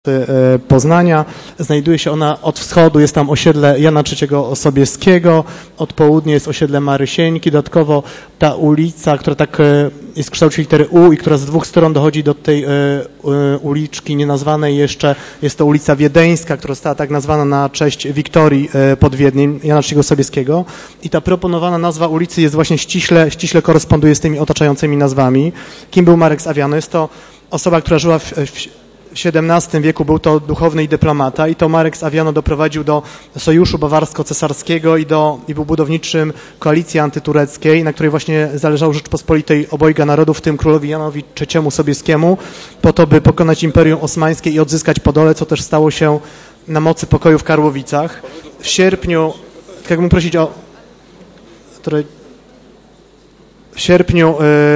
Poznania. Znajduje się ona od wschodu, jest tam osiedle Jana III Sobieskiego, od południa jest osiedle Marysieńki. Dodatkowo ta ulica, która tak jest w kształcie litery U i która z dwóch stron dochodzi do tej uliczki nienazwanej jeszcze, jest to ulica Wiedeńska, która została tak nazwana na cześć Wiktorii pod Wiedniem, Jana III Sobieskiego. I ta proponowana nazwa ulicy jest właśnie ściśle koresponduje z tymi otaczającymi nazwami. Kim był Marek z Aviano? Jest to osoba, która żyła w XVII wieku, był to duchowny i dyplomata i to Marek z Aviano doprowadził do sojuszu bawarsko-cesarskiego i był budowniczym koalicji antytureckiej, na której właśnie zależało Rzeczpospolitej obojga narodów, w tym królowi Janowi III Sobieskiemu, po to, by pokonać Imperium Osmańskie i odzyskać Podole, co też stało się na mocy pokoju w Karłowicach. W sierpniu, w sierpniu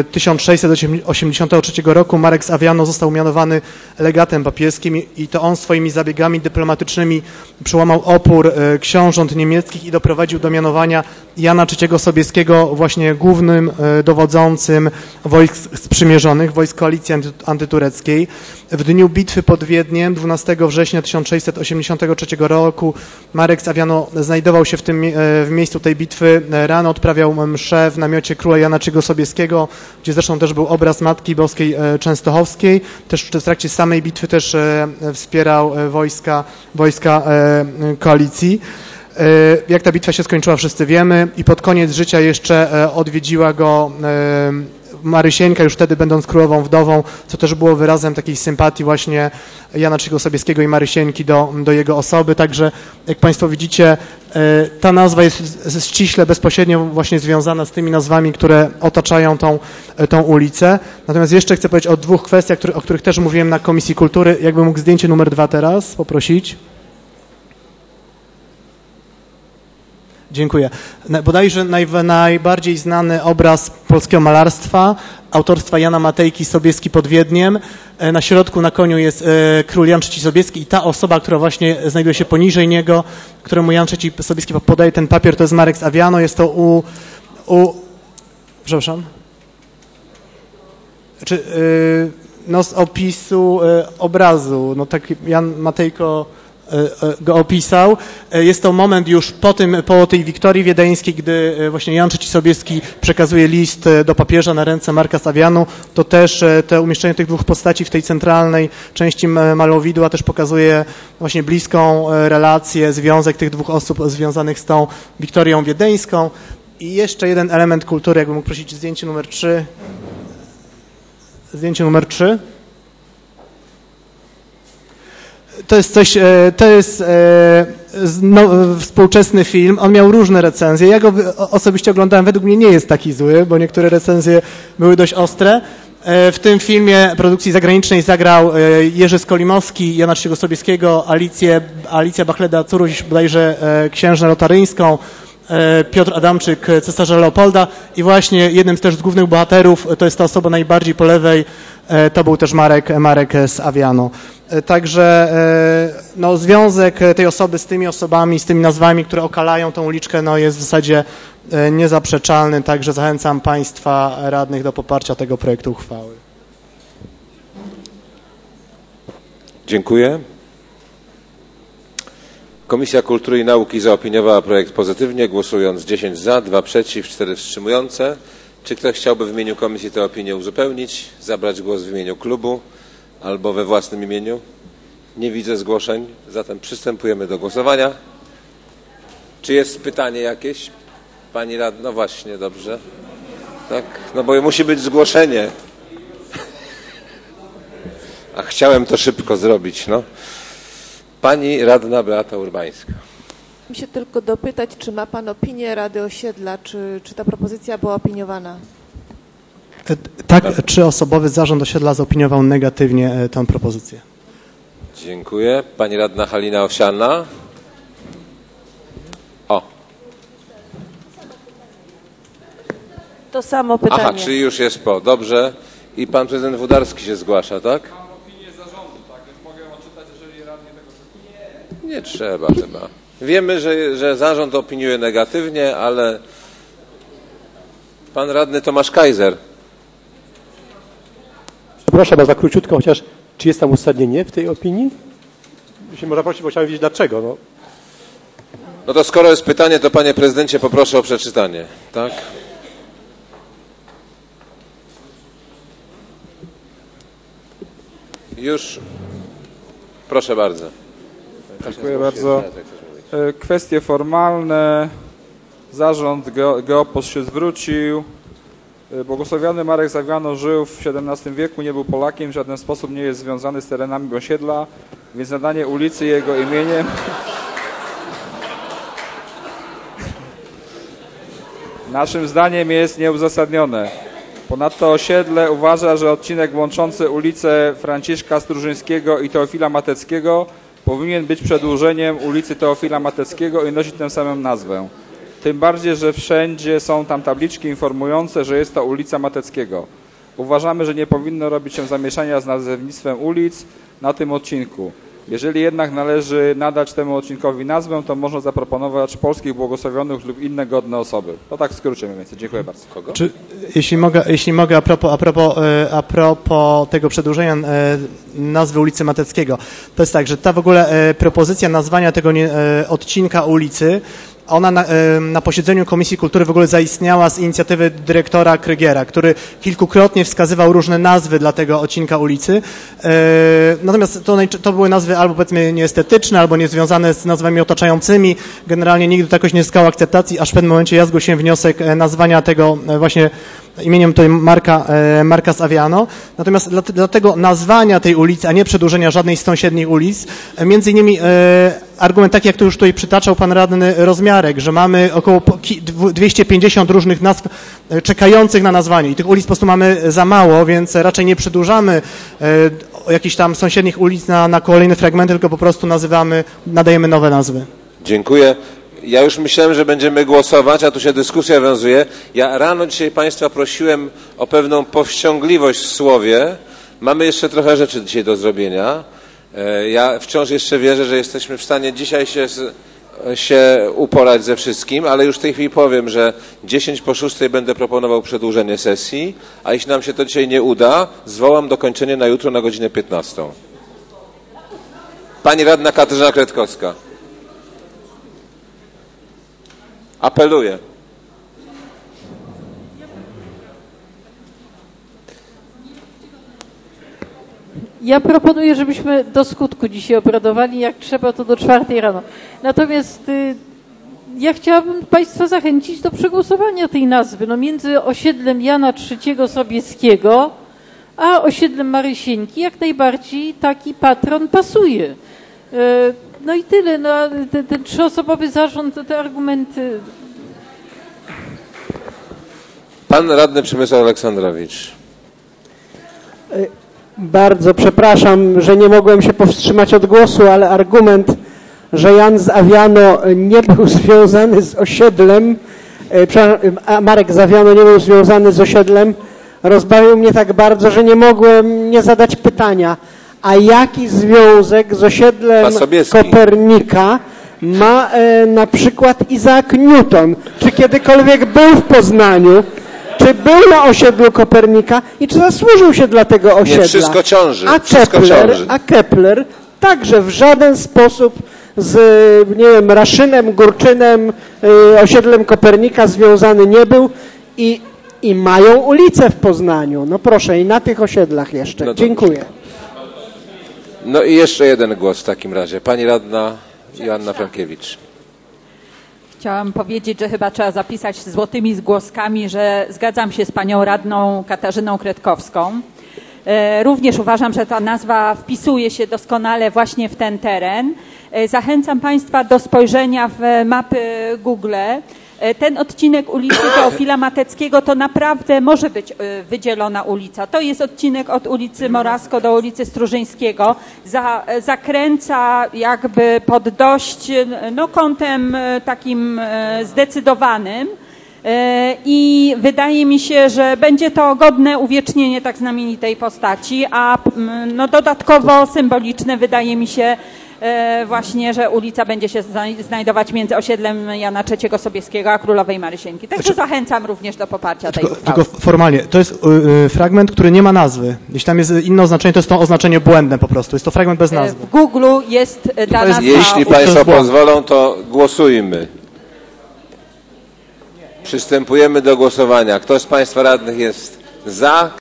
1683 roku Marek z Aviano został mianowany legatem papieskim i to on swoimi zabiegami dyplomatycznymi przełamał opór książąt niemieckich i doprowadził do mianowania Jana III Sobieskiego właśnie głównym dowodzącym wojsk sprzymierzonych, wojsk koalicji antytureckiej. W dniu bitwy pod Wiedniem 12 września 1683 roku Marek z Aviano znajdował się w miejscu tej bitwy. Rano odprawiał mszę w namiocie króla Jana III Sobieskiego, gdzie zresztą też był obraz Matki Boskiej Częstochowskiej. Też w trakcie samej bitwy też wspierał wojska koalicji. Jak ta bitwa się skończyła, wszyscy wiemy i pod koniec życia jeszcze odwiedziła go Marysieńka, już wtedy będąc królową wdową, co też było wyrazem takiej sympatii właśnie Jana III Sobieskiego i Marysieńki do jego osoby. Także jak Państwo widzicie, ta nazwa jest ściśle, bezpośrednio właśnie związana z tymi nazwami, które otaczają tą ulicę. Natomiast jeszcze chcę powiedzieć o dwóch kwestiach, o których też mówiłem na Komisji Kultury. Jakbym mógł zdjęcie numer 2 teraz poprosić. Dziękuję. Bodajże najbardziej znany obraz polskiego malarstwa, autorstwa Jana Matejki, Sobieski pod Wiedniem. Na środku na koniu jest król Jan III Sobieski i ta osoba, która właśnie znajduje się poniżej niego, któremu Jan III Sobieski podaje ten papier, to jest Marek z Aviano. Jest to przepraszam? Z opisu obrazu. No tak Jan Matejko go opisał. Jest to moment już po tej Wiktorii Wiedeńskiej, gdy właśnie Jan III Sobieski przekazuje list do papieża na ręce Marka z Aviano. To też te umieszczenie tych dwóch postaci w tej centralnej części malowidła też pokazuje właśnie bliską relację, związek tych dwóch osób związanych z tą Wiktorią Wiedeńską. I jeszcze jeden element kultury, jakbym mógł prosić zdjęcie numer 3. Zdjęcie numer 3. To jest współczesny film. On miał różne recenzje. Ja go osobiście oglądałem. Według mnie nie jest taki zły, bo niektóre recenzje były dość ostre. W tym filmie produkcji zagranicznej zagrał Jerzy Skolimowski, Jana III Sobieskiego, Alicja Bachleda-Curuś, bodajże księżnę lotaryńską, Piotr Adamczyk, cesarza Leopolda i właśnie jednym też z głównych bohaterów, to jest ta osoba najbardziej po lewej, to był też Marek z Aviano. Także związek tej osoby z tymi osobami, z tymi nazwami, które okalają tą uliczkę, jest w zasadzie niezaprzeczalny, także zachęcam Państwa radnych do poparcia tego projektu uchwały. Dziękuję. Komisja Kultury i Nauki zaopiniowała projekt pozytywnie, głosując 10 za, 2 przeciw, 4 wstrzymujące. Czy ktoś chciałby w imieniu komisji tę opinię uzupełnić, zabrać głos w imieniu klubu albo we własnym imieniu? Nie widzę zgłoszeń, zatem przystępujemy do głosowania. Czy jest pytanie jakieś? Pani radna? No właśnie, dobrze. Tak, bo musi być zgłoszenie. A chciałem to szybko zrobić, Pani radna Beata Urbańska. Chciałam się tylko dopytać, czy ma Pan opinię Rady Osiedla, czy ta propozycja była opiniowana? Tak, 3-osobowy zarząd osiedla zaopiniował negatywnie tę propozycję. Dziękuję. Pani radna Halina Owsiana. To samo pytanie. Aha, czyli już jest dobrze. I pan prezydent Włodarski się zgłasza, tak? Mam opinię zarządu, tak, więc mogę odczytać, jeżeli radni tego Nie trzeba chyba. Wiemy, że zarząd opiniuje negatywnie, ale pan radny Tomasz Kaiser. Przepraszam bardzo króciutko, chociaż czy jest tam uzasadnienie w tej opinii? jeśli można prosić, bo chciałem wiedzieć dlaczego. No. No to skoro jest pytanie, to panie prezydencie poproszę o przeczytanie. Tak? Już. Proszę bardzo. Dziękuję bardzo. Kwestie formalne. Zarząd Geopos się zwrócił. Błogosławiony Marek Zawiano żył w XVII wieku, nie był Polakiem, w żaden sposób nie jest związany z terenami osiedla, więc nadanie ulicy jego imieniem naszym zdaniem jest nieuzasadnione. Ponadto osiedle uważa, że odcinek łączący ulicę Franciszka Strużyńskiego i Teofila Mateckiego powinien być przedłużeniem ulicy Teofila Mateckiego i nosić tę samą nazwę. Tym bardziej, że wszędzie są tam tabliczki informujące, że jest to ulica Mateckiego. Uważamy, że nie powinno robić się zamieszania z nazewnictwem ulic na tym odcinku. Jeżeli jednak należy nadać temu odcinkowi nazwę, to można zaproponować polskich błogosławionych lub inne godne osoby. To tak w skrócie mniej więcej. Dziękuję bardzo. Kogo? Jeśli mogę a propos tego przedłużenia nazwy ulicy Mateckiego, to jest tak, że ta w ogóle propozycja nazwania tego odcinka ulicy, ona na posiedzeniu Komisji Kultury w ogóle zaistniała z inicjatywy dyrektora Krygiera, który kilkukrotnie wskazywał różne nazwy dla tego odcinka ulicy. Natomiast to były nazwy albo powiedzmy nieestetyczne, albo niezwiązane z nazwami otaczającymi. Generalnie nigdy to jakoś nie zyskało akceptacji, aż w pewnym momencie ja zgłosiłem wniosek nazwania tego właśnie imieniem tutaj Marka Saviano. Natomiast dlatego nazwania tej ulicy, a nie przedłużenia żadnej z sąsiednich ulic, między innymi argument taki, jak to już tutaj przytaczał pan radny Rozmiarek, że mamy około 250 różnych nazw czekających na nazwanie i tych ulic po prostu mamy za mało, więc raczej nie przedłużamy jakichś tam sąsiednich ulic na kolejne fragmenty, tylko po prostu nadajemy nowe nazwy. Dziękuję. Ja już myślałem, że będziemy głosować, a tu się dyskusja wiązuje. Ja rano dzisiaj państwa prosiłem o pewną powściągliwość w słowie. Mamy jeszcze trochę rzeczy dzisiaj do zrobienia. Ja wciąż jeszcze wierzę, że jesteśmy w stanie dzisiaj się uporać ze wszystkim, ale już w tej chwili powiem, że 10:06 będę proponował przedłużenie sesji, a jeśli nam się to dzisiaj nie uda, zwołam dokończenie na jutro na godzinę 15. Pani radna Katarzyna Kretkowska. Apeluję. Ja proponuję, żebyśmy do skutku dzisiaj obradowali, jak trzeba to do 4 rano. Natomiast ja chciałabym państwa zachęcić do przegłosowania tej nazwy. No między osiedlem Jana III Sobieskiego a osiedlem Marysieńki jak najbardziej taki patron pasuje. No i tyle. No, ten trzyosobowy zarząd, te argumenty. Pan radny Przemysław Aleksandrowicz. Bardzo przepraszam, że nie mogłem się powstrzymać od głosu, ale argument, że Jan Zawiano nie był związany z osiedlem, a Marek Zawiano nie był związany z osiedlem, rozbawił mnie tak bardzo, że nie mogłem nie zadać pytania. A jaki związek z osiedlem Kopernika ma na przykład Isaac Newton? Czy kiedykolwiek był w Poznaniu? Czy był na osiedlu Kopernika i czy zasłużył się dla tego osiedla? Nie, wszystko ciąży. A Kepler także w żaden sposób z, nie wiem, Raszynem, Górczynem, osiedlem Kopernika związany nie był i mają ulicę w Poznaniu. No proszę, i na tych osiedlach jeszcze. No dziękuję. No i jeszcze jeden głos w takim razie. Pani radna Joanna Frankiewicz. Chciałam powiedzieć, że chyba trzeba zapisać złotymi zgłoskami, że zgadzam się z panią radną Katarzyną Kretkowską. Również uważam, że ta nazwa wpisuje się doskonale właśnie w ten teren. Zachęcam państwa do spojrzenia w mapy Google. Ten odcinek ulicy Teofila Mateckiego to naprawdę może być wydzielona ulica. To jest odcinek od ulicy Morasko do ulicy Strużyńskiego. Zakręca jakby pod dość kątem takim zdecydowanym i wydaje mi się, że będzie to godne uwiecznienie tak znamienitej postaci, a dodatkowo symboliczne wydaje mi się właśnie, że ulica będzie się znajdować między osiedlem Jana III Sobieskiego a Królowej Marysieńki. Także zachęcam również do poparcia tej uchwały. Tylko formalnie, to jest fragment, który nie ma nazwy. Jeśli tam jest inne oznaczenie, to jest to oznaczenie błędne po prostu. Jest to fragment bez nazwy. W Google jest ta nazwa. Jeśli Państwo pozwolą, to głosujmy. Przystępujemy do głosowania. Kto z Państwa radnych jest za?